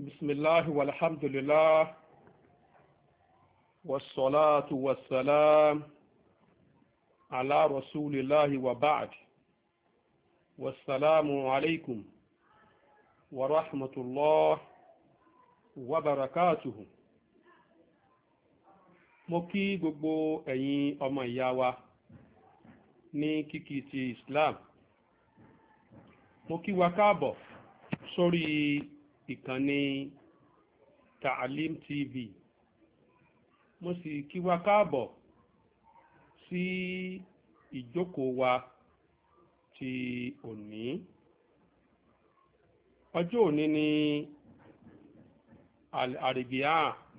بسم الله والحمد لله والصلاة والسلام على رسول الله وبعد والسلام عليكم ورحمة الله وبركاته. Mo kí gbogbo ẹ̀yin ọmọ ìyá wa ní kíkí ti Islam. Mo kí wa káàbọ̀ sórí ìkànnì Ta'alim TV. Mo sì kí wa káàbọ̀ sí ìjókòó wa ti òní. Ọjọ́ òní ni Al-Arbi'a,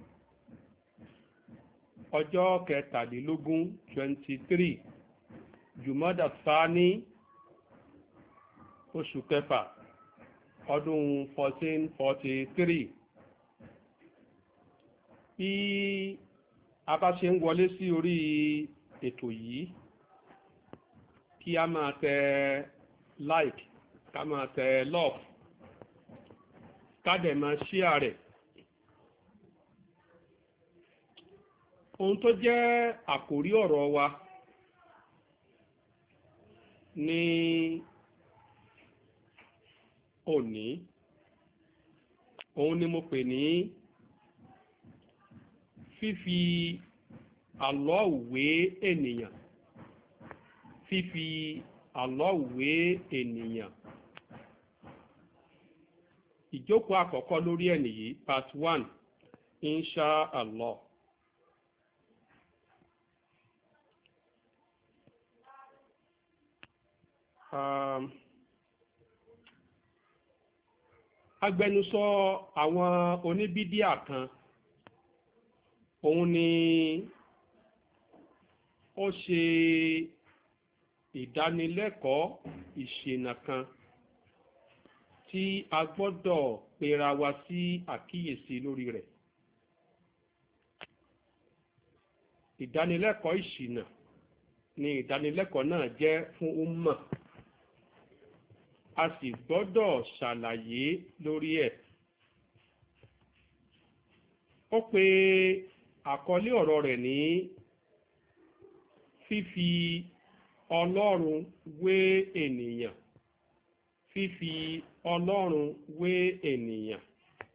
ọjọ́ 23 Jumada Thani, oṣù kẹfà, ọdún 1443. Bí a bá ṣe ń wọlé sí orí ètò yìí, kí a máa tẹ like, ká máa tẹ love, ká dẹ̀ máa share rẹ̀. Ohun tó jẹ́ àkòrí ọ̀rọ̀ wa ní òní, òun ni mo pè ní fífi Allah wé ènìyàn. Fífi Allah wé ènìyàn. Ìjókòó àkọ́kọ́ lórí ẹ̀ nìyí, part 1, insha Allah. Agbẹnusọ àwọn oníbídíà kan, òun ni ó ṣe ìdánilẹ́kọ̀ọ́ ìṣìnà kan tí a gbọ́dọ̀ pera wa sí àkíyèsí lórí rẹ̀. Ìdánilẹ́kọ̀ọ́ ìṣìnà ni ìdánilẹ́kọ̀ọ́ náà jẹ́ fún ummah. A sì gbọ́dọ̀ ṣàlàyé lórí ẹ̀. Ó pe àkọlé ọ̀rọ̀ rẹ̀ ní fífi Ọlọ́run wé ènìyàn. Fífi Ọlọ́run wé ènìyàn.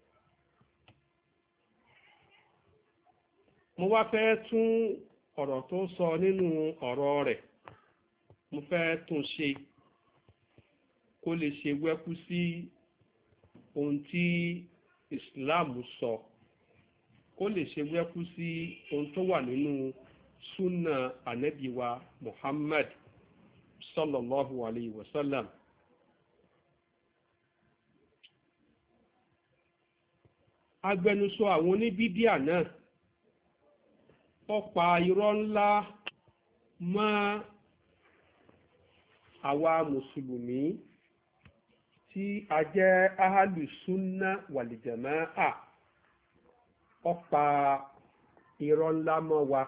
Mo wá fẹ́ tún ọ̀rọ̀ tó sọ nínú ọ̀rọ̀ rẹ̀, mo fẹ́ tún ṣe kó lè ṣe wẹ́kú sí ohun tí Islam sọ, kó lè ṣe wẹ́kú sí ohun tó wà nínú súnà Ànábì wa Muhammad sallallahu alayhi wa sallam. Agbẹnusọ àwọn oníbídíà náà ó pa irọ́ ńlá mọ́ àwa mùsùlùmí tí a jẹ́ ahlu sunna wal jamaa. Ó pa irọ́ ńlá mọ́ wa.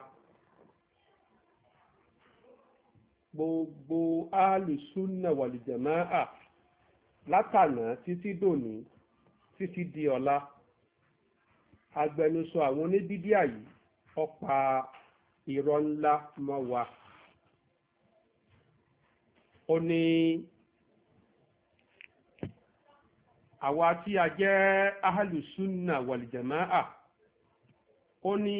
Gbogbo ahlu sunna wal jamaa látànà títí dòní títí di ọ̀la, agbẹnusọ àwọn oníbídíà yìí ó pa irọ́ ńlá mọ́ wa. Ó ní àwa tí a jẹ́ ahlu sunna wal jamaa, ó ní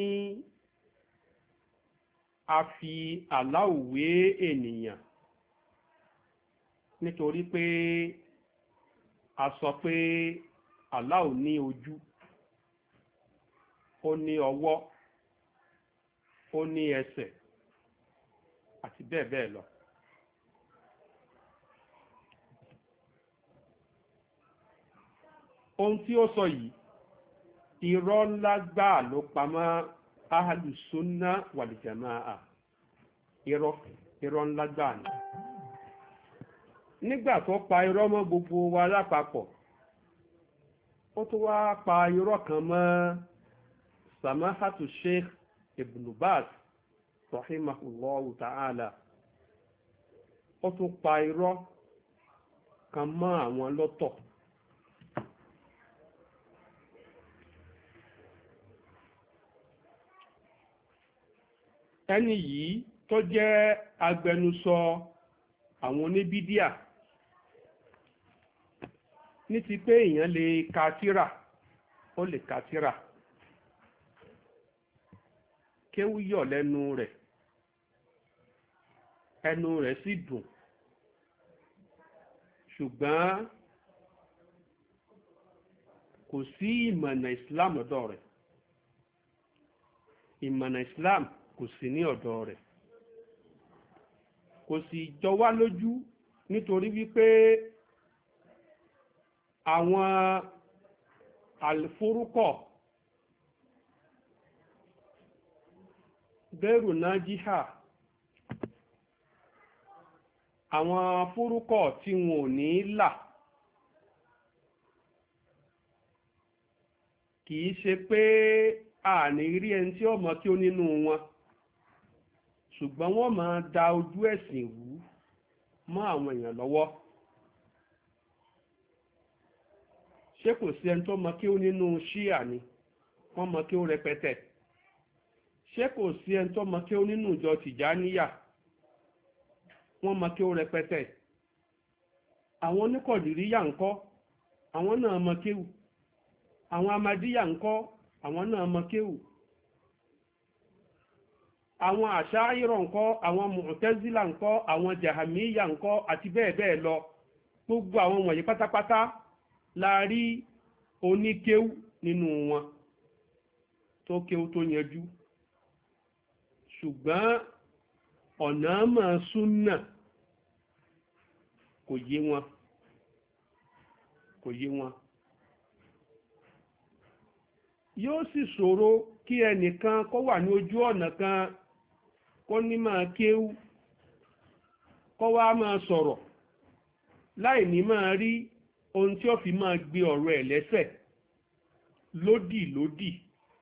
a fi Allah wé ènìyàn nítorí pé a sọ pé Allah ní ojú, ó ní ọwọ́, ó ní ẹsẹ̀ àti bẹ́ẹ̀ bẹ́ẹ̀ lọ. Ohun tí ó sọ yìí, irọ́ ńlá gbáà ló pamọ́ ahlu sunna wal jamaa. Irọ́ ńlá gbáà ni. Nígbà tó pa irọ́ mọ́ gbogbo wa lápapọ̀, ó tún wá pa irọ́ kan mọ́ samahatu Sheikh Ibn Baz rahimahullahu ta'ala. Ó tún pa irọ́ kan mọ́ àwọn lọ́tọ̀. ẹni yìí tó jẹ́ agbẹnusọ àwọn oníbídíà ní ti pé èèyàn lè ka tírà, ó lè ka tírà, kéwú yọ̀ lẹ́nu rẹ̀, ẹnu rẹ̀ sì dùn, ṣùgbọ́n kò sí ìmọ̀nà Islam lọ́dọ̀ rẹ̀, ìmọ̀nà Islam kò sí ní ọ̀dọ̀ rẹ̀, kò sì jọ wá lójú nítorí wípé àwọn àlùfórúkọ̀ bẹ́rù náà jíhà, àwọn fórúkọ̀ tí wọn ò ní là, kìí ṣe pé a ní rí ẹni tí ó mọ̀ kí ó nínú wọn, ṣùgbọ́n wọ́n máa da ojú ẹ̀sìn rú mọ́ àwọn èèyàn lọ́wọ́. ṣé kò sí ẹni tó mọ̀ kí ó nínú ṣíà ni? wọ́n mọ̀ kí ó rẹpẹtẹ. ṣé kò sí ẹni tó mọ̀ kí ó nínú ìjọ tìjáníyà? wọ́n mọ̀ kí ó rẹpẹtẹ. àwọn oníkọ̀dìríyà ńkọ́? àwọn náà mọ̀ kéwù. àwọn amadíyà ńkọ́? àwọn náà mọ̀ kéwù. àwọn àṣáírọ̀ ńkọ́? àwọn mùtẹ́zílà ńkọ́? àwọn jahamiya ńkọ́? àti bẹ́ẹ̀ bẹ́ẹ̀ lọ. gbogbo àwọn wọ̀nyí pátápátá la rí oníkéwù nínú wọn tó kéwù tó yanjú, ṣùgbọ́n ọ̀nà mọ̀ súnà kò yé wọn, kò yé wọn. yóò sì ṣòro kí ẹnìkan kó wà ní ojú ọ̀nà kan kó ní máa kéwú kó wá máa sọ̀rọ̀ láì ní máa rí ohun tí ó fi máa gbé ọ̀rọ̀ ẹ̀ lẹ́sẹ̀ lódì lódì.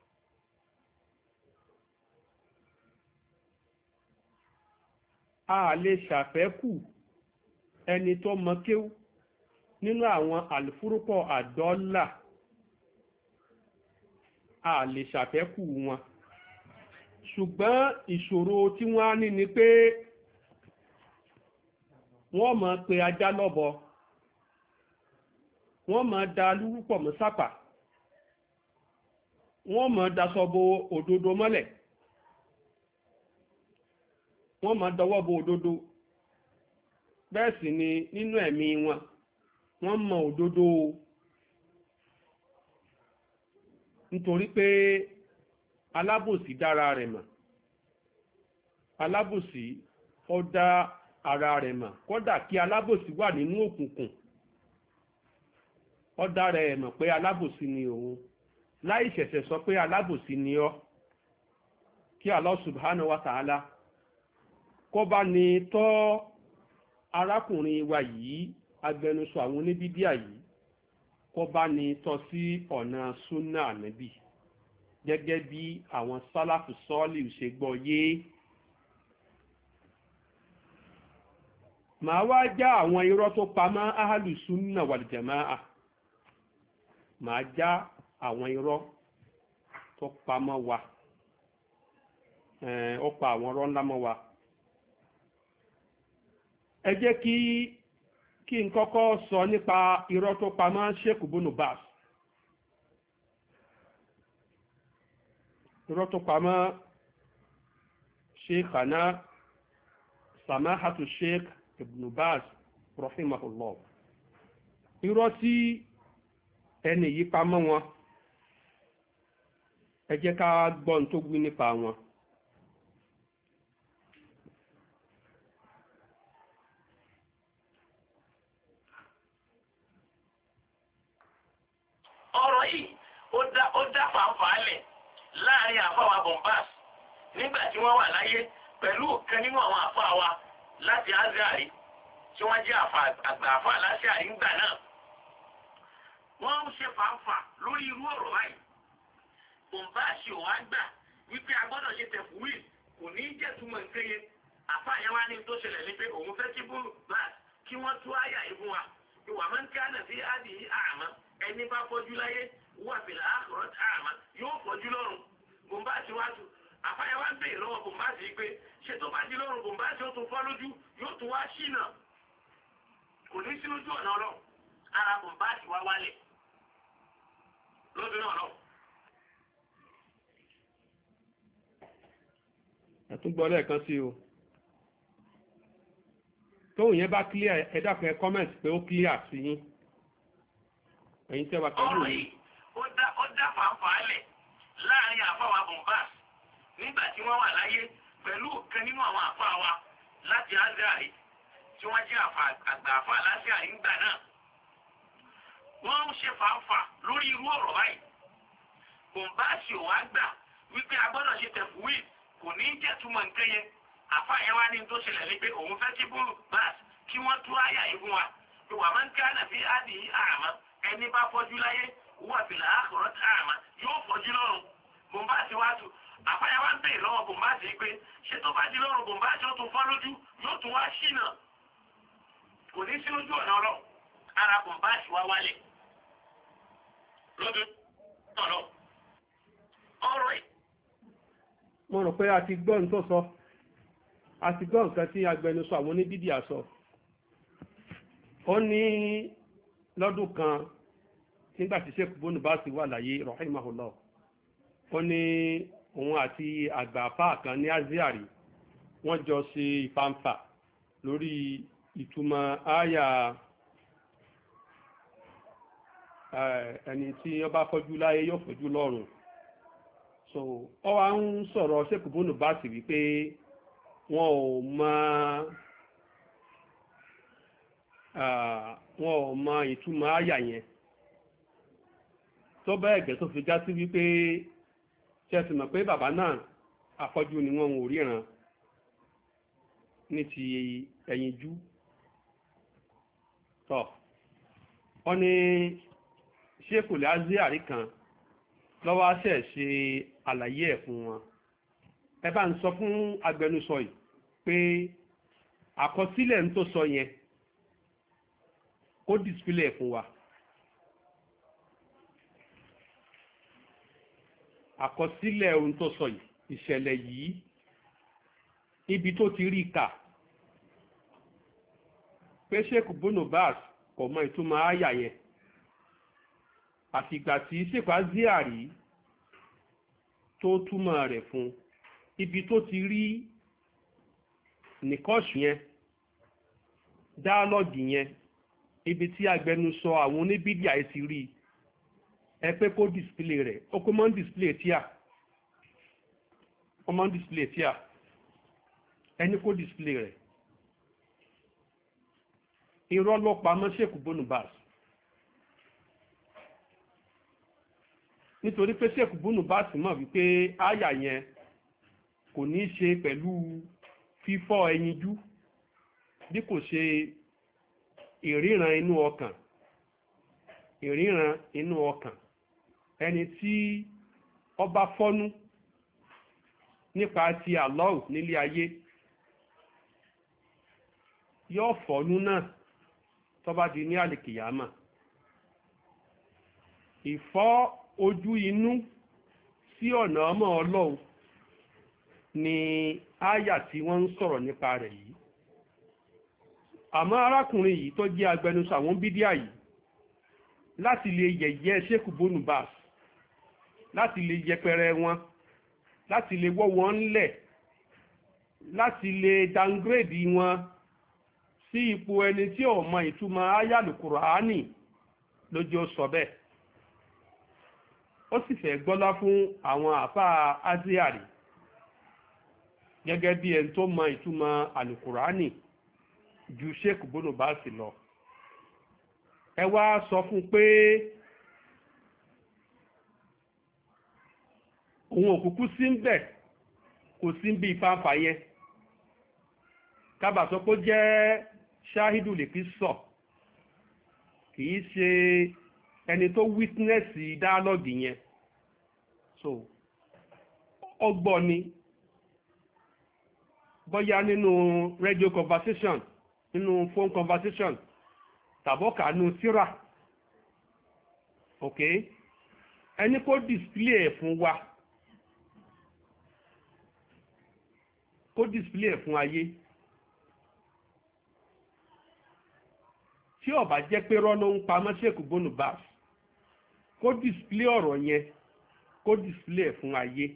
a lè ṣàfẹ́kù ẹni tó mọ kéwú nínú àwọn àlùfúrúkọ̀ àdọ́là, a lè ṣàfẹ́kù wọn, ṣùgbọ́n ìṣòro tí wọ́n á ní ni pé wọ́n máa pe ajá lọ́bọ, wọ́n máa da lúrúpọ̀ mọ́ sápà, wọ́n máa daṣọ bo òdodo mọ́lẹ̀, wọ́n máa dọwọ́ bo òdodo. bẹ́ẹ̀ sì ni nínú ẹ̀mí wọn wọ́n mọ òdodo nítorí pé alábòsí dára rẹ̀ mọ̀, alábòsí ó dá ara rẹ̀ mọ̀, kódà kí alábòsí wà nínú òkùnkùn ó dára ẹ̀ mọ̀ pé alábòsí ni òun, láì ṣẹ̀ṣẹ̀ sọ pé alábòsí ni ọ́. kí Allah subhanahu wa ta'ala kó bá ní tọ́ arákùnrin wa yìí, agbẹnusọ àwọn oníbídíà yìí, kó bá ní tọ́ sí ọ̀nà súnà ànábì gẹ́gẹ́ bí àwọn sálàfù sọ́ọ̀lì ṣe gbọ́ yé. màá wá já àwọn irọ́ tó pamọ́ ahlu sunna wal jamaa, màá já àwọn irọ́ tó pamọ́ wa, ó pa àwọn irọ́ ńlá mọ́ wa. ẹ jẹ́ kí n kọ́kọ́ sọ nípa irọ́ tó pamọ́ Sheikh Ibn Baz. irọ́ tó pamọ́ Sheikhana Samahatu Sheikh Ibn Baz rahimahullah. irọ́ tí ẹni yìí pamọ́ wọn, ẹ jẹ́ ká gbọ́n tó gbé nípa wọn. ọ̀rọ̀ yìí ó dá fàǹfà lẹ̀ láàrin àfáwà Bombas nígbà tí wọ́n wà láyé pẹ̀lú ọ̀kan nínú àwọn àfáà wa láti Azari tí wọ́n jẹ́ àgbà àfáà láṣàrí ńgbà náà. wọ́n ń ṣe fàǹfà lórí irú ọ̀rọ̀ báyìí. Bombas ò wá gbà wípé a gbọ́dọ̀ ṣe tẹ̀fúwì kò ní jẹ́ túmọ̀ nǹkan yẹn. àfáà yẹn wá ní tó ṣẹlẹ̀ ní pé òun fẹ́ kí Bombas kí wọ́n tú àyà ìfún wa. ìwà máa ń kánà sí àdìyí àmọ́ ẹni bá fọ́jú láyé wà fìlà àkùrọ̀ àmà yóò fọ́jú lọ́rùn. Bombas wá tu àfáyà wá ń bèèrè lọ́wọ́ bòmbáàsì pé ṣé tó bá di lọ́rùn bòmbáàsì ó tún fọ́ lójú yóò tún wá ṣìnà kò ní sí lójú ọ̀nà ọlọ́run ara bòmbáàsì wá wálẹ̀ lọ́dún náà lọ. ẹ̀túngbọ́ lẹ́ẹ̀kan sí o tóun yẹn bá clear ẹ dákun ẹ comment pé ó clear sí yín ẹ̀yin tẹ́ wá pẹ̀lú ọ̀rọ̀ yìí ó dá fàáfàá lẹ̀ láàrin àfáwà bombas nígbà tí wọ́n wà láyé pẹ̀lú kan nínú àwọn àfáà wa láti azari tí wọ́n jẹ́ àgbà àfáà láti àyíngbà náà wọ́n ń ṣe fàáfàá lórí irú ọ̀rọ̀ báyìí bombas ò wá gbà wípé a gbọ́dọ̀ ṣe tẹ̀fúwì kò ní jẹ́ túmọ̀ nǹkan yẹn àfáà yẹn wá ní tó ṣẹlẹ̀ ní pé òun fẹ́ kí bombas kí wọ́n tú àyà yìí fún wa pé wà máa ń ká nàfi ádìí àmọ́ ẹni bá fọ́jú láyé wà fìlà àkọ̀rọ̀ àmà yóò fọ́jú lọ́rùn bòmbáàsì wá tù àfáyà wá ń bèèrè lọ́wọ́ bòmbáàsì pé ṣé tó bá di lọ́rùn bòmbáàsì ó tún fọ́ lójú yóò tún wá ṣìnà kò ní sí lójú ọ̀nà ọlọ́ ara bòmbáàsì wá wálẹ̀ lọ́dún ọ̀nà ọ̀rọ̀ ẹ̀. mo rò pé a ti gbọ́ nǹkan tó sọ a ti gbọ́ nǹkan tí agbẹnusọ àwọn oníbídíà sọ ó ní lọ́dún kan nígbà tí Sheikh Ibn Baz wà láyé rahimahullah ó ní òun àti àgbà àfáà kan ní aziari wọ́n jọ ṣe ìfàǹfà lórí ìtumọ̀ àyà ẹni tí ó bá fọ́jú láyé yóò fọ́jú lọ́run so ó wá ń sọ̀rọ̀ Sheikh Ibn Baz wípé wọn ò mọ ìtumọ̀ àyà yẹn tó bẹ́ẹ̀ gẹ́ tó fi já sí wípé ṣẹ́sì mọ̀ pé bàbá náà afọ́jú ni wọ́n ò ríran ní ti ẹ̀yinjú tọ́ wọ́n ní Sheikhul Azhari kan lọ́wọ́ àṣẹ ṣe àlàyé ẹ̀ fún wọn ẹ bá ń sọ fún agbẹnusọ yìí pé àkọsílẹ̀ ń tó sọ yẹn kó display fún wa àkọsílẹ̀ ohun tó sọ yìí ìṣẹ̀lẹ̀ yìí ibi tó ti rí kà pé Sheikh Ibn Baz kò mọ ìtumọ̀ àyà yẹn àfìgbà tí Sheikh Azhari tó túmọ̀ rẹ̀ fún ibi tó ti rí nìkọ́ṣù yẹn dáálọ́gì yẹn ibi tí agbẹnusọ àwọn oníbídíà ẹ ti rí ẹ pé kó display rẹ̀ ó kó máa ń display tíà ó máa ń display tíà ẹni kó display rẹ̀ irọ́ ló pamọ́ Sheikh Ibn Baz nítorí pé Sheikh Ibn Baz mọ̀ wípé àyà yẹn kò ní í ṣe pẹ̀lú fífọ́ ẹyinjú bí kò ṣe ìríran inú ọkàn ìríran inú ọkàn ẹni tí ọba fọ́nú nípa ti Allah nílé ayé yóò fọ́nú náà tó bá di ní àlìkìyàmà ìfọ́ ojú inú sí ọ̀nà ọmọ Ọlọ́run ni áyà tí wọ́n ń sọ̀rọ̀ nípa rẹ̀ yìí àmọ́ arákùnrin yìí tó jẹ́ agbẹnusọ àwọn bídíà yìí láti lè yẹ̀yẹ́ Sheikh Ibn Baz láti lè yẹpẹrẹ wọn láti lè wọ́ wọn ńlẹ̀ láti lè downgrade wọn sí ipò ẹni tí ò mọ ìtumọ̀ áyàlù Kùránì lójú ó sọ bẹ́ẹ̀ ó sì fẹ́ gbọ́lá fún àwọn àfáà Azhari gẹ́gẹ́ bí ẹni tó mọ ìtumọ̀ àlùkùránì ju Sheikh Ibn Baz lọ ẹ wá sọ fún pé òun òkùnkú sí ń bẹ̀ kò sí ń bí ìfàǹfà yẹn kábà sọ pé ó jẹ́ ṣáhídù lè fi sọ kìí ṣe ẹni tó wítínẹ́sì dáálọ́gì yẹn so ọgbọ́n ni bóyá nínú radio conversation nínú phone conversation tàbọ́kà nínú tírà ok ẹni kó display ẹ̀ fún wa kó display ẹ̀ fún ayé. Tí ó bá jẹ́ pé rọ́ ló ń pamọ́ Sheikh Ibn Baz, kó display ọ̀rọ̀ yẹn, kó display ẹ̀ fún ayé.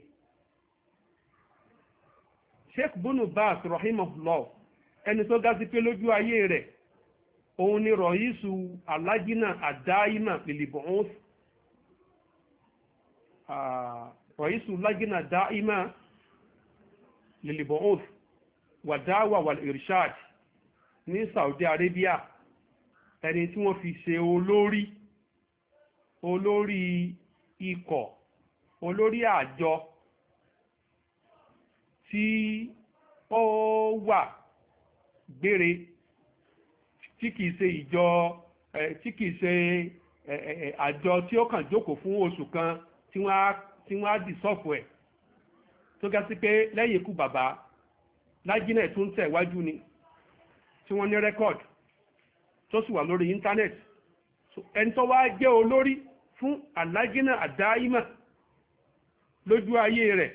Sheikh Ibn Baz rahimahullah, ẹni tó ga sí pé lójú ayé rẹ̀ òun ni rọ̀yísù alájínà àdáyìmà lil-bu'uth, rọ̀yísù alájínà àdáyìmà lil-bu'uth wa da'wa wal-irshad ní Saudi Arabia, ẹni tí wọ́n fi ṣe olórí ikọ̀, olórí àjọ tí ó wà gbére, tí kìí ṣe ìjọ, tí kìí ṣe àjọ tí ó kàn jókòó fún oṣù kan tí wọ́n á dìsọ́fù ẹ̀, tó ga sí pé lẹ́yìn ikú bàbá lájínà tún tẹ̀ wájú ni, tí wọ́n ní rẹ́kọ̀d tó sì wà lórí íńtánẹ́ẹ̀tì. Ẹni tó wá jẹ́ olórí fún alájínà àdáyímà lójú ayé rẹ̀,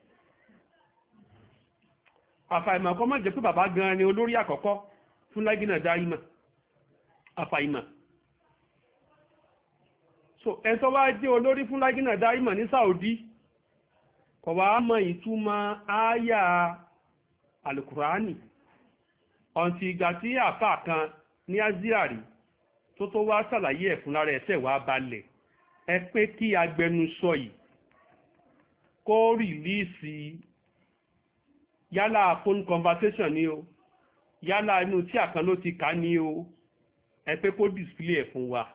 àfàìmọ̀ kó má jẹ́ pé bàbá gan ni olórí àkọ́kọ́ fún lájínà àdáyímà, àfàìmọ̀. So ẹni tó wá jẹ́ olórí fún lájínà àdáyímà ní Saudi kò wá mọ ìtumọ̀ ááyà alukurani ọ̀ntì ìgbà tí àfà kan ní Azíàrí tó wá ṣàlàyé ẹ̀ fún lára ẹsẹ̀ wá balẹ̀. Ẹ pé kí agbẹnusọ yìí kó rìlíìsì yálà phone conversation ni o, yálà inú tí àkan ló ti kà ní o, ẹ pé kó display ẹ̀ fún wa.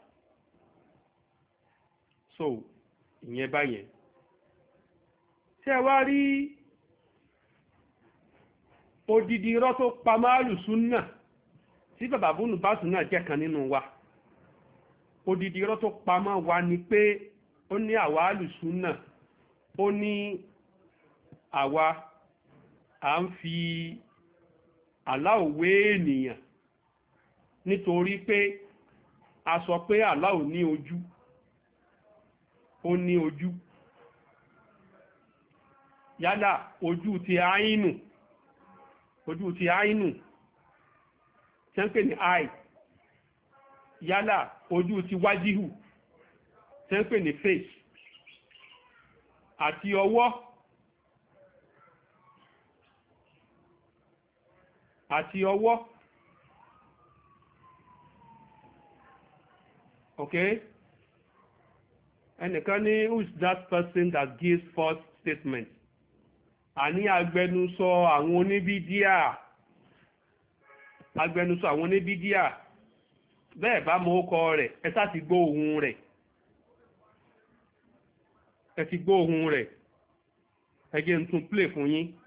So ìyẹn báyẹn. Ṣé ẹ wá rí odidi irọ́ tó pa máàlù súnà tí bàbá Ibn Baz náà jẹ́ kan nínú wa? Odidi irọ́ tó pa mọ́ wa ni pé ó ní àwa àlùsúnà, ó ní àwa à ń fi Allah wé ènìyàn nítorí pé a sọ pé Allah ní ojú, ó ní ojú, yálà ojú ti àínù, ojú ti àínù tí wọ́n pè ní eye, yálà ojú ti wájíhù tí wọ́n pè ní face, àti ọwọ́ okay. Ẹnìkan ní who is that person that gives false statement? Àní agbẹnusọ àwọn oníbídíà, agbẹnusọ àwọn oníbídíà. Bẹ́ẹ̀ bá mọ orúkọ rẹ̀, ẹ sá ti gbọ́ ohùn rẹ̀, ẹ ti gbọ́ ohùn rẹ̀, ẹ jẹ́ n tún play fún yín.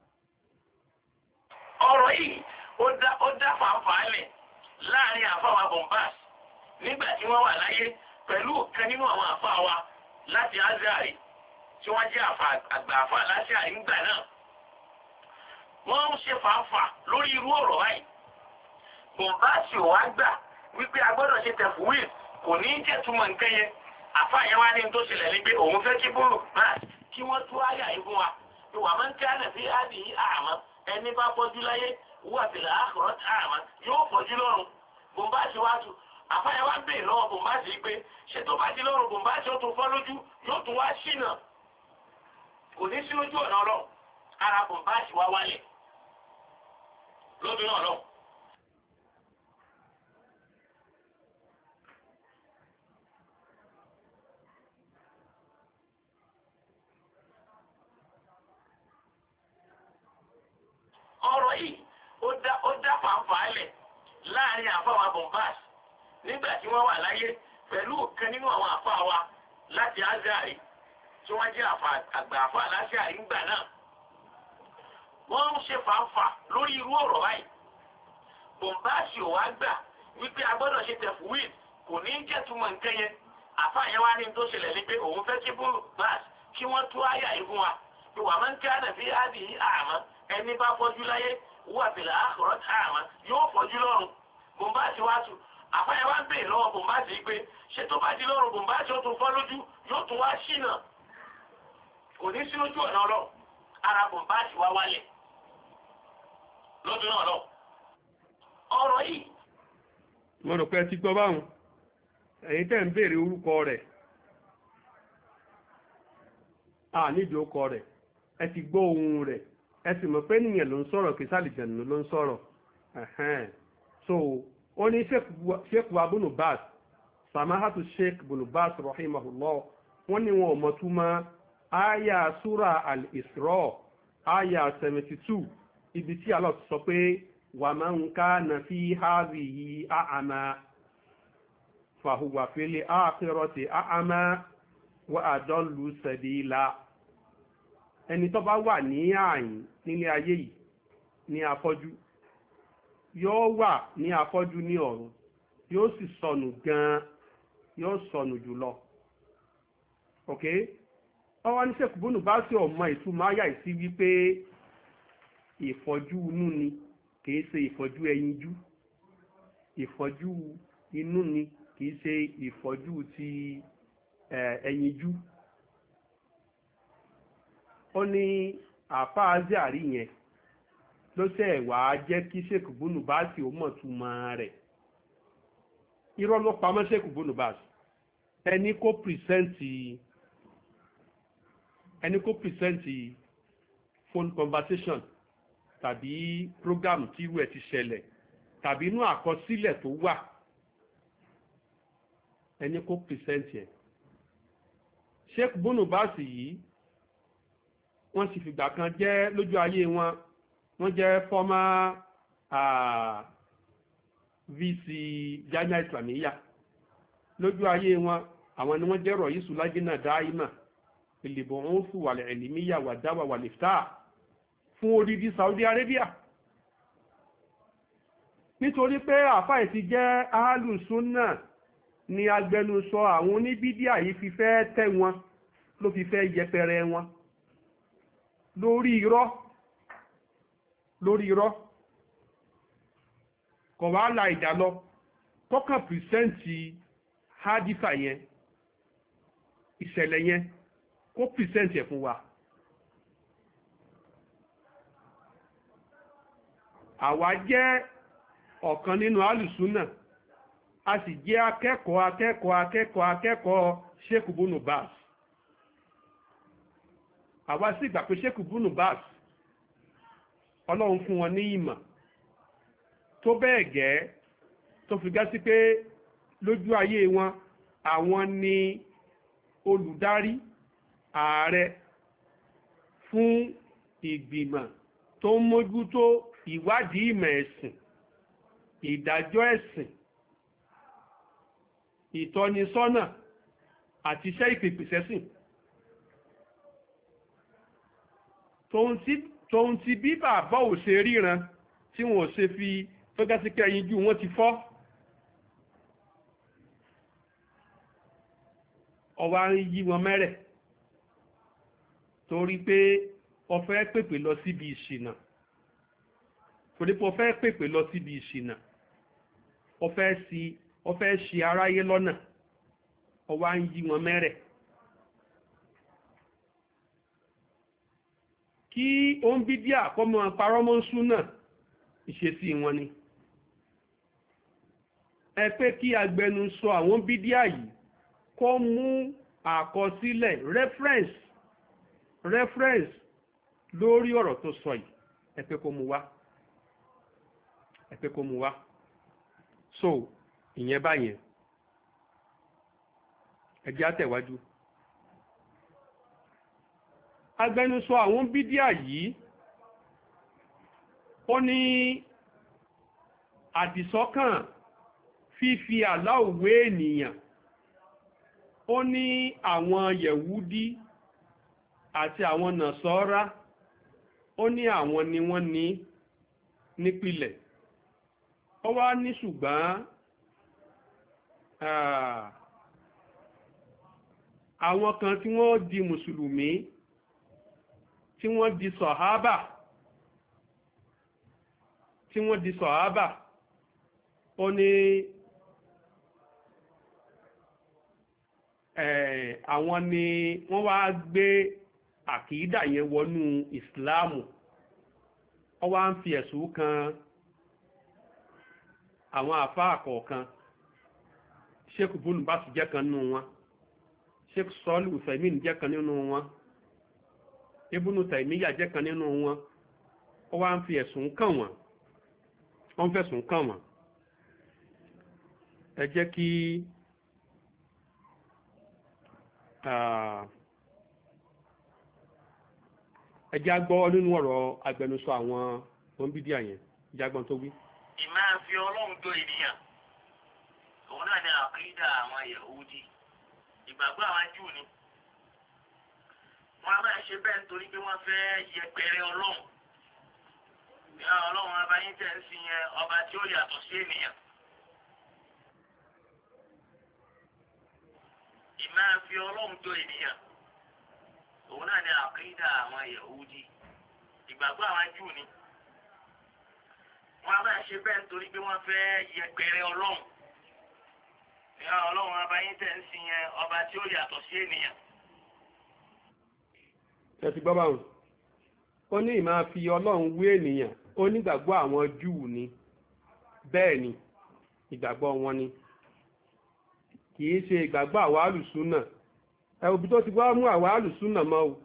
Ọ̀rọ̀ yìí ó dá fàáfàálẹ̀ láàrin àfáwà Bombas nígbà tí wọ́n wà láyé pẹ̀lú ọ̀kan nínú àwọn àfáà wa láti Azari tí wọ́n jẹ́ àgbà àfáà láti àyíngbà náà. Wọ́n ń ṣe fàáfà lórí irú ọ̀rọ̀ báyìí. Bombas ò wá gbà wípé a gbọ́dọ̀ ṣe tẹ̀fúwì, kò ní jẹ́ túmọ̀ nǹkan yẹn. Àfáà yẹn wá ní tó ṣẹlẹ̀ ní pé òun fẹ́ kí Bombas kí wọ́n tú àyà yìí fún wa. Ìwà máa ń kí ànà sí àdì àmọ́ ẹni bá fọ́jú láyé wà fìlà àkọ́rọ́ àmọ́ yóò fọ́jú lọ́run. Bombas wá tù. Àfáà yẹn wá ń bèèrè lọ́wọ́ Bombas yìí pé ṣé tó bá di lọ́run Bombas ó tún fọ́ lójú, yóò tún wá ṣìnà. Kò ní sí lójú ọ̀nà ọlọ́run. Ara Bombas wá wálẹ̀ lọ́dún náà lọ́wọ́. Ọ̀rọ̀ yìí ó dá fàáfàálẹ̀ láàrin àfáwà Bombas nígbà tí wọ́n wà láyé pẹ̀lú ọ̀kan nínú àwọn àfáà wa láti Azari tí wọ́n jẹ́ àgbà àfáà láti àyíngbà náà. Wọ́n ń ṣe fàáfà lórí irú ọ̀rọ̀ báyìí. Bombas ò wá gbà wípé a gbọ́dọ̀ ṣe tẹ̀fúwì, kò ní jẹ́ túmọ̀ nǹkan yẹn. Àfáà yẹn wá ní tó ṣẹlẹ̀ ní pé òun fẹ́ kí Bombas kí wọ́n tú àyà yìí fún wa. Ìwà máa ń kí ànà sí àdì àmọ́ ẹni bá fọ́jú láyé wà fìlà àkọ́rọ́ àmọ́ yóò fọ́jú lọ́run. Bombas wá tù. Àfáà yẹn wá ń bèèrè lọ́wọ́ Bombas yìí pé ṣé tó bá di lọ́run Bombas ó tún fọ́ lójú, yóò tún wá ṣìnà. Kò ní sí lójú ọ̀nà ọlọ́run. Ara Bombas wá wálẹ̀ lọ́dún náà lọ. ọ̀rọ̀ yìí. mo rò pé ẹ ti gbọ́ báwọn ẹ̀yin tẹ́ ń béèrè orúkọ rẹ̀ nídìí orúkọ rẹ̀ ẹ ti gbọ́ ohun rẹ̀ ẹ sì mọ̀ pé nìyẹn ló ń sọ̀rọ̀ kí sálìjẹ̀nù ló ń sọ̀rọ̀ so ó ní sheikh abunu bas samahatu sheikh bunu bas rahimahullah wọ́n ní wọn ò mọ̀ túmọ̀ aya sura al-isra aya 72 ibi tí Allah sọ pé wa man kana fi hadhihi a'ma fahuwa fil akhirati a'ma wa adallu sabila. Ẹni tó bá wà ní àyìn nílé ayé yìí ní afọ́jú yóò wà ní afọ́jú ní ọ̀run yóò sì sọnù gan-an yóò sọnù jùlọ. ok ọwọ́ ní sẹ́kùbónú bá sí ọmọ ìtumọ̀ ayà ìsí wípé ìfọ́jú inú ni kìí ṣe ìfọ́jú ẹyinjú, ìfọ́jú inú ni kìí ṣe ìfọ́jú ti ẹyinjú. ó ní àfá Azari yẹn ló ṣe wá jẹ́ kí Sheikh Bunu Baz ó mọ̀ túmọ̀ rẹ̀. irọ́ ló pamọ́ Sheikh Bunu Baz ẹni kó pìrìsẹ́ǹtì phone conversation tàbí program tí irú ẹ̀ ti ṣẹlẹ̀ tàbí inú àkọsílẹ̀ tó wà ẹni kó pìrìsẹ́ǹtì ẹ̀. Sheikh Bunu Baz yìí wọ́n sì fìgbà kan jẹ́ lójú ayé wọn wọ́n jẹ́ former VC Jamia Islamiyya lójú ayé wọn àwọn ni wọ́n jẹ́ rọ̀yísù lájínà dáímà ìlìbọ̀n fún wàlẹ̀ ẹ̀lìmíyà wà dáwà wà lìftà fún odidi Saudi Arabia nítorí pé àfáì ti jẹ́ ahálùsúnnà ni agbẹnusọ àwọn oníbídíà yìí fi fẹ́ tẹ́ wọn ló fi fẹ́ yẹpẹrẹ wọn lórí irọ́ kọ̀ wá la ìdá lọ kọ́kàn pìrìsẹ́ǹtì hádìfà yẹn ìṣẹ̀lẹ̀ yẹn kó pìrìsẹ́ǹtì ẹ̀ fún wa. àwa jẹ́ ọ̀kan nínú alùsùnà a sì jẹ́ akẹ́kọ̀ọ́ Sheikh Bunu Baz. àwa sì gbà pé Sheikh Bunu Baz ọlọ́run fún wọn ní ìmọ̀ tó bẹ́ẹ̀ gẹ́ tó fi gá sí pé lójú ayé wọn àwọn ni olùdarí ààrẹ fún ìgbìmọ̀ tó ń mójútó ìwádìí ìmọ̀ ẹ̀sìn, ìdájọ́ ẹ̀sìn, ìtọ́nisọ́nà àti iṣẹ́ ìpèpèsẹ́sìn. Tóun ti bí bàbá ò ṣe ríran tí wọn ò ṣe fi tó gá sí pé ẹyinjú wọn ti fọ́. ọwá ń yí wọn mẹ́rẹ̀ torí pé ó fẹ́ pèpè lọ síbi ìṣìnà torí pé ó fẹ́ pèpè lọ síbi ìṣìnà ó fẹ́ ṣì aráyé lọ́nà ọwá ń yí wọn mẹ́rẹ̀. kí òun bí díà kọ́mọ parọ́mọ́ súnà ìṣesí wọn ni. ẹ pé kí agbẹnusọ àwọn bídíà yìí kó mú àkọsílẹ̀ reference lórí ọ̀rọ̀ tó sọ yìí ẹ pé kó mú wá. so ìyẹn báyẹn ẹ jẹ́ á tẹ̀wájú. agbẹnusọ àwọn bídíà yìí ó ní àdìsọ́kàn fífi Allah wé ènìyàn ó ní àwọn yẹ̀wúdí àti àwọn nàṣọ́rá ó ní àwọn ni wọ́n ní nípìlẹ̀ ó wá ní ṣùgbọ́n àwọn kan tí wọ́n di mùsùlùmí tí wọ́n di sọ̀hábà ó ní àwọn ni wọ́n wá gbé àkìídà yẹn wọnú ìsìláàmù ó wá ń fi ẹ̀sùn kan àwọn àfáà kọ̀ọ̀kan. Sheikh Ibn Baz jẹ́ kan nínú wọn, Sheikh Sọ́lù Ùsẹ̀mìn jẹ́ kan nínú wọn, Ibn Taymiyyah jẹ́ kan nínú wọn. Ó wá ń fi ẹ̀sùn kàn wọ́n, ó ń fẹ̀sùn kàn wọ́n. Ẹ jẹ́ kí ẹ jẹ́ á gbọ́ nínú ọ̀rọ̀ agbẹnusọ àwọn oníbídíà yẹn, jágbọ́n tó wí. ìmáa fi ọlọ́run tó ènìyàn òun náà ni àkídà àwọn Yahudi, ìgbàgbọ́ àwọn Júù ni. wọ́n á máa ṣe bẹ́ẹ̀ nítorí pé wọ́n fẹ́ yẹpẹrẹ ọlọ́run. Ọlọ́run abayín tẹ̀ ń sìn yẹn ọba tí ó yàtọ̀ sí ènìyàn. ìmáa fi ọlọ́run tó ènìyàn òun náà ni àkídà àwọn Yahudi, ìgbàgbọ́ àwọn Júù ni. wọ́n á máa ṣe bẹ́ẹ̀ nítorí pé wọ́n fẹ́ yẹpẹrẹ ọlọ́run. Ọlọ́run abayín tẹ̀ ń sìn yẹn ọba tí ó yàtọ̀ sí ènìyàn. Ẹ ti gbọ́ báwọn. Ó ní ìmáa fi ọlọ́run wé ènìyàn, ó nígbàgbọ́ àwọn Júù ni. Bẹ́ẹ̀ ni ìgbàgbọ́ wọn ni, kì í ṣe ìgbàgbọ́ àwa Àlùsúnnà. Ẹ òbí tó ti wá mú àwa Àlùsúnnà mọ́ o.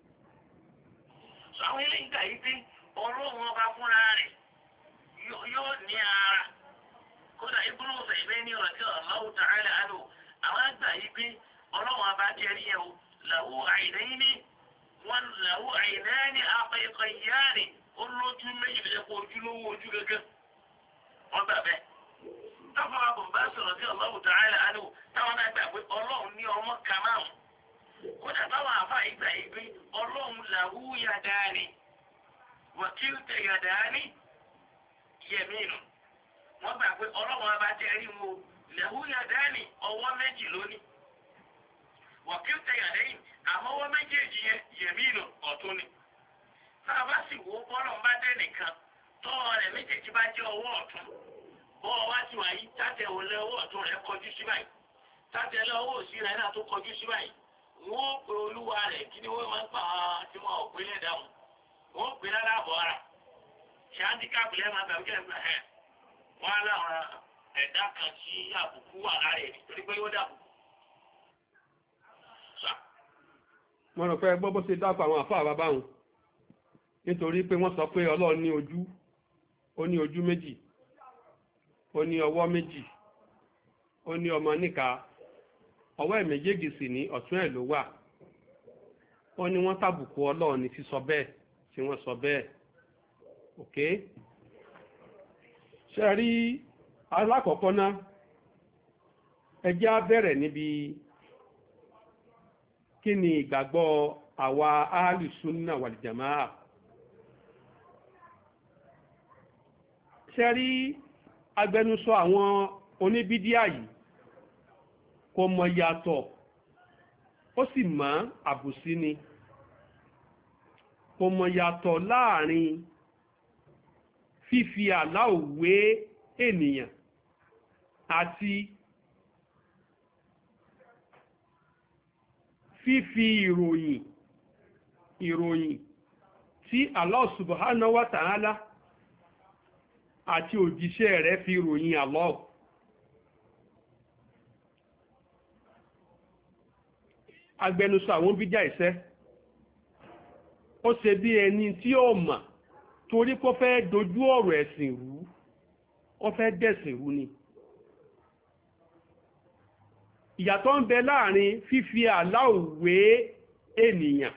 Àwọn eléyìí gbà yí pé ọlọ́run ọba fúnra rẹ̀ yóò ní ara. Kódà Ibn Taymiyyah ní radiyallahu ta'ala anhu, àwọn àgbà yí pé ọlọ́run ọba jẹ́rí ẹ̀ o, lahu aynayni wọn lahu aynani haqiqiyyani, ó lójú méjì lè kó ojúlówó ojú gẹ́gẹ́. Wọ́n gbà bẹ́ẹ̀. Táwọn abùnbá sọ̀rọ̀ sí Allahu ta'ala anhu, táwọn náà gbà pé ọlọ́run ní ọmọ kàmáàmù. Kódà táwọn àfáà yìí gbà yí pé ọlọ́run lahu yadani wa kilta yadani yaminu. Wọ́n gbà pé ọlọ́run ọba jẹ́ rí wo lahu yadani, ọwọ́ méjì lónìí. Wa kilta yadayn, àmọ́ ọwọ́ méjèèjì yẹn yaminu, ọ̀tún ni. Tá a bá sì wo bọ́lọ̀ bá dé nìkan, tọ́wọ́ rẹ̀ méjèèjì bá jẹ́ ọwọ́ ọ̀tún. Bọ́ọ̀ wá ti wà yí, tátẹ̀ òlẹ̀ ọwọ́ ọ̀tún rẹ̀ kọjú sí báyìí. Tátẹ̀ lé ọwọ́ òsì rẹ̀ náà tó kọjú sí báyìí. Wọ́n pe olúwa rẹ̀, kí ni wọ́n máa ń pa tí wọ́n ò pé lè dáhùn. Wọ́n pè lára àbọ̀ ara. Ṣáàdì káàpìlẹ̀ máa bẹ̀rù kẹ́ wọ́n á láwọn ẹ̀dá kan tí àbùkù wà lára ẹ̀ nítorí pé ó dàbùkù. Wọ́n rò pé gbọ́ bó ṣe dápọ̀ àwọn àfáà bàbá wọn, nítorí pé wọ́n sọ pé Ọlọ́run ní ojú, ó ní ojú méjì, ó ní ọwọ́ méjì, ó ní ọmọ níka, ọwọ́ ẹ̀ méjèèjì sì ní ọ̀tún ẹ̀ ló wà. Wọ́n ní wọ́n tàbùkù Ọlọ́run ní sísọ bẹ́ẹ̀ tí wọ́n sọ bẹ́ẹ̀. Ok? Ṣé rí alákọ̀ọ́kọ́ náà, ẹ jẹ́ á bẹ̀rẹ̀ níbi kí ni ìgbàgbọ́ àwa Ahlus-Sunnah wal-Jamā'ah. Ṣé rí agbẹnusọ àwọn oníbídíà yìí kò mọ̀ yàtọ̀, ó sì mọ̀ àbùsí ni, kò mọ̀ yàtọ̀ láàrin fífi Allah wé ènìyàn àti fífi ìròyìn tí Allah subhanahu wa ta'ala àti òjíṣẹ́ rẹ̀ fi ròyìn Allah. Agbẹnusọ àwọn bídíà ìṣẹ́, ó ṣe bí ẹni tí ó mọ̀, torí kó fẹ́ dojú ọ̀rọ̀ ẹ̀sìn rú, ó fẹ́ dẹ̀sìn rú ni. Ìyàtọ̀ ń bẹ láàrin fífi Allah wé ènìyàn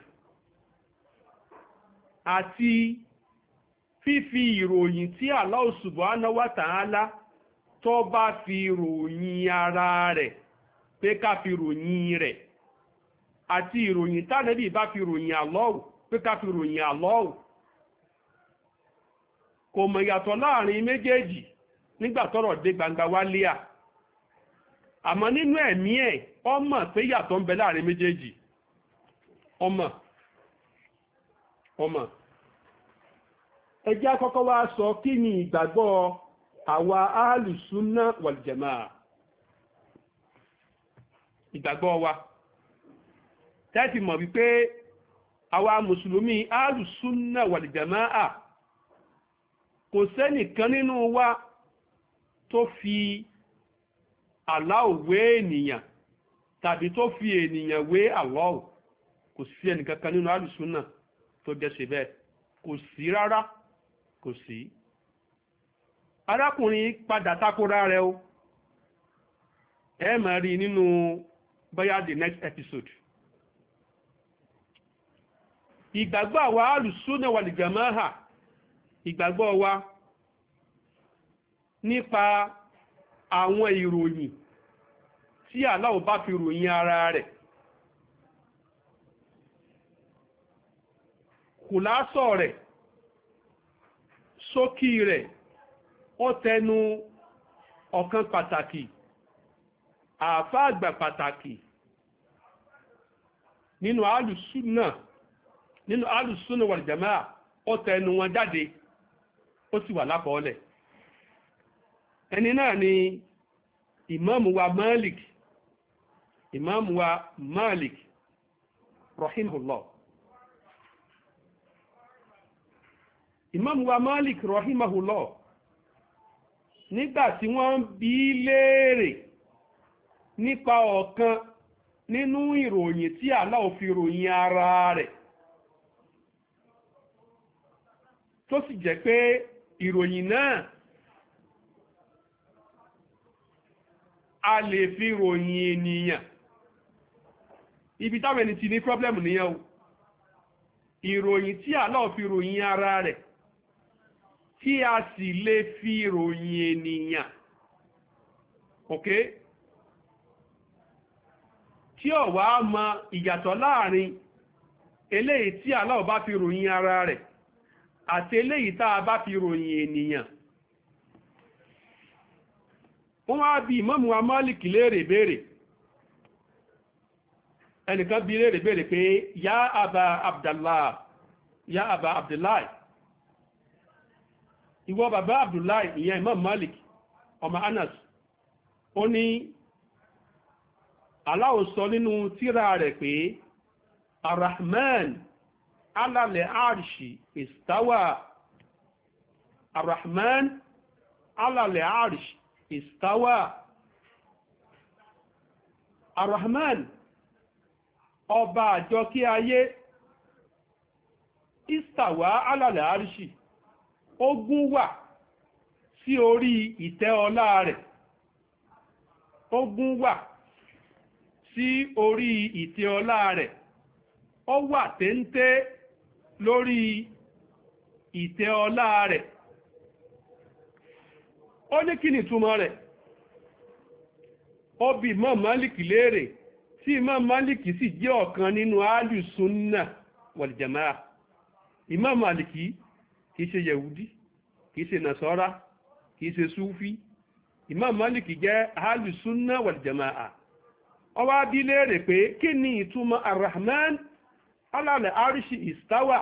àti fífi ìròyìn tí Allah subhanahu wa ta'ala tó bá fi ròyìn ara rẹ̀ pé ká fi ròyìn rẹ̀, àti ìròyìn tánàbí bá fi ròyìn Allah pé ká fi ròyìn Allah. Kò mọ̀ yàtọ̀ láàrin méjèèjì nígbà tọ́rọ̀ dé gbangba wálé à. Àmọ́ nínú ẹ̀mí ẹ̀, ó mọ̀ pé yàtọ̀ ń bẹ láàrin méjèèjì. Ó mọ̀. Ẹ jẹ́ á kọ́kọ́ wá sọ kí ni ìgbàgbọ́ àwa Ahlus-Sunnah wal-Jamā'ah. Ìgbàgbọ́ wa tẹ́tì mọ̀ wípé àwa mùsùlùmí Ahlus-Sunnah wal-Jamā'ah kò sẹ́nìkan nínú wa tó fi Allah wé ènìyàn tàbí tó fi ènìyàn wé Allah. Kò sí ẹnìkankan nínú alùsùnà tó jẹ́ ṣe bẹ́ẹ̀, kò sí rárá, kò sí. Arákùnrin padà takora rẹ̀ o, ẹ máa rí nínú bóyá the next episode. Ìgbàgbọ́ àwa alùsùnà wal jàmáà, ìgbàgbọ́ wa nípa àwọn ìròyìn tí Allah bá fi ròyìn ara rẹ̀, kùlásọ̀ rẹ̀, ṣókí rẹ̀, ó tẹnu ọ̀kan pàtàkì, àfáà àgbà pàtàkì nínú alùsùnà wal jàmáà, ó tẹnu wọn jáde, ó sì wà lákọọ́lẹ̀. Ẹni náà ni ìmáàmù wa Malik rahimahullah. Ìmáàmù wa Malik rahimahullah, nígbà tí wọ́n bi léèrè nípa ọ̀kan nínú ìròyìn tí Allah fi ròyìn ara rẹ̀, tó sì jẹ́ pé ìròyìn náà a lè fi ròyìn ènìyàn. Ibi táwọn ẹni ti ní pọ́blẹ́mù nìyẹn o. Ìròyìn tí Allah fi ròyìn ara rẹ̀ tí a sì lè fi ròyìn ènìyàn, ok, tí ó wá mọ ìyàtọ̀ láàrin eléyìí tí Allah bá fi ròyìn ara rẹ̀ àti eléyìí tá a bá fi ròyìn ènìyàn. Wọ́n wá bi Ìmáàmù wa Málíkì léèrè béèrè. Ẹnìkan bi léèrè béèrè pé ya Aba Abdullahi, ìwọ bàbá Abdullahi, ìyẹn Imam Malik ọmọ Anas, ó ní Allah sọ nínú tírà rẹ̀ pé Ar-Rahman ala al-arshi istawa. Ar-Rahman ala al-arshi istawa. Ar-Rahman, ọba àjọkí ayé, istawa ala al-arshi, ó gún wà sí orí ìtẹ́ ọlá rẹ̀. Ó gún wà sí orí ìtẹ́ ọlá rẹ̀. Ó wà téńté lórí ìtẹ́ ọlá rẹ̀. Ó ní kí ni ìtumọ̀ rẹ̀? Ó bi Imam Málíkì léèrè, tí Imam Málíkì sì jẹ́ ọ̀kan nínú Ahlus-Sunnah wal Jamā'ah. Imam Málíkì kìí ṣe Yẹ̀húdí, kìí ṣe Nàsárà, kìí ṣe Súfí. Imam Málíkì jẹ́ Ahlus-Sunnah wal Jamā'ah. Ó wá bi léèrè pé kí ni ìtumọ̀ Ar-Rahman ala al-arshi istawa?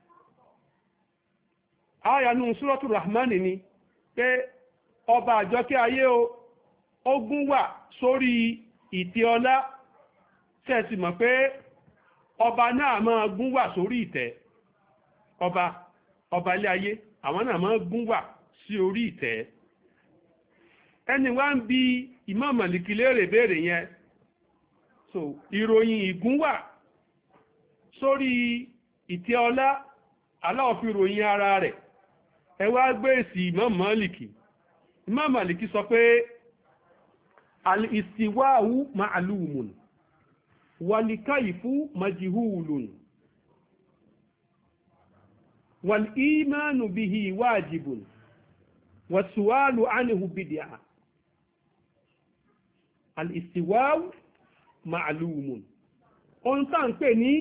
Ayanu Suratul Rahman ni pé ọba àjọkẹ́ ayé ó gún wà sórí ìtẹ́ ọlá. Ṣé mọ̀ pé ọba náà máa gún wà sórí ìtẹ́? Ọba ilé ayé, àwọn náà máa gún wà sí orí ìtẹ́. Ẹni wá ń bi Imam Málíkì léèrè béèrè yẹn. So ìròyìn ìgúnwà sórí ìtẹ́ ọlá, Allah fi ròyìn ara rẹ̀. Ẹ wá gbé èsì Imam Málíkì. Imam Málíkì sọ pé al-istiwa'u ma'lumun wal-kayfu majhulun wal-imanu bihi wajibun was-su'alu anhu bid'ah. Al-istiwa'u ma'lumun. Ohun tá ń pè ní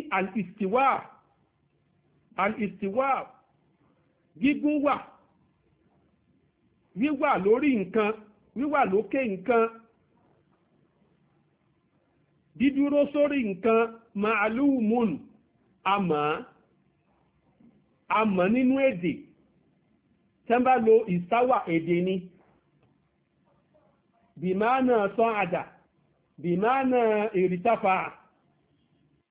al-istiwa gígùn wà, wíwà lórí nǹkan, wíwà lókè nǹkan, dídúró sórí nǹkan, ma'lumun, àmọ́ nínú èdè. Tẹ́ bá lo ìsáwà èdè ni, bìmánà sa'ada, bìmánà irtafa'a.